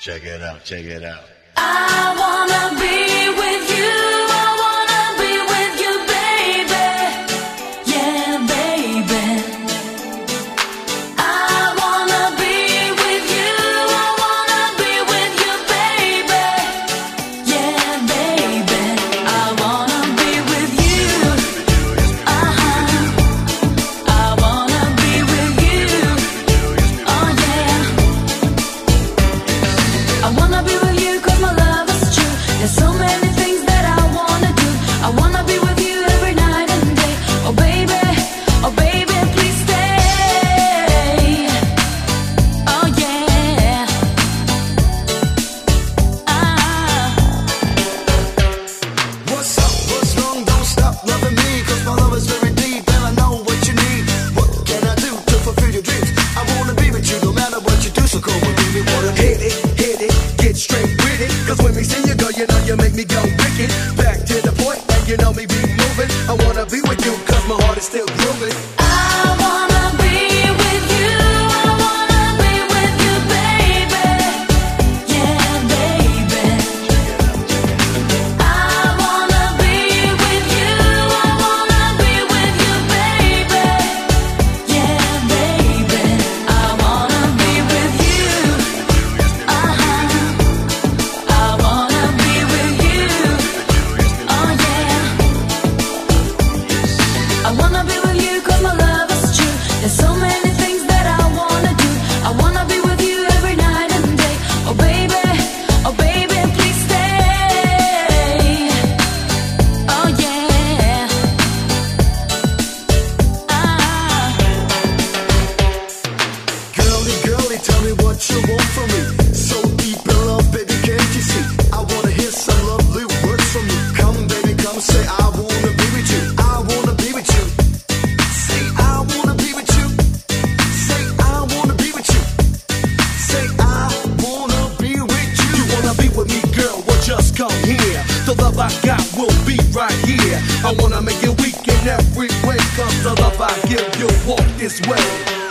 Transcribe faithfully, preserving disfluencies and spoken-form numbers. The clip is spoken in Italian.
Check it out, check it out. I wanna be with you, I wanna be with you, baby. Yeah, baby. I wanna be with you, I wanna be with you, baby. Yeah, baby. I wanna be with you. Uh-huh. I wanna be with you. Oh yeah. I wanna be with you 'cause my love is true. There's so many things that I wanna do. I wanna be with you every night and day. Oh baby, oh baby, please stay. Oh yeah. Ah. What's up, what's wrong, don't stop loving me, 'cause my love is very deep and I know what you need. What can I do to fulfill your dreams? I wanna be with you no matter what you do, so come on baby, wanna hit it, hit it, get straight with it. 'Cause when we see you go, you know you make me go wicked. Back to the point, and you know me be moving. I wanna be with you 'cause my heart is still grooving. I wanna be with you, I wanna be with you, baby. Yeah, baby. I wanna be with you, I wanna be with you, baby. Yeah, baby. I wanna be with you. Uh-huh. I wanna be with you. Oh yeah. I wanna be with you 'cause my love is true. There's so many things that I wanna do. I wanna be with you every night and day. Oh baby, oh baby, please stay. Oh yeah. Ah. Girlie, girlie, tell me what you want from me. So deep in love, baby, can't you see? I wanna hear some lovely words from you. Come, baby, come, say I wanna be with you. I wanna be with you. Say I wanna be with you. Say I wanna be with you. Say I wanna be with you. You wanna be with me, girl? Well, just come here. The love I got will be right here. I wanna make it weak in every way, 'cause the love I give you walk this way.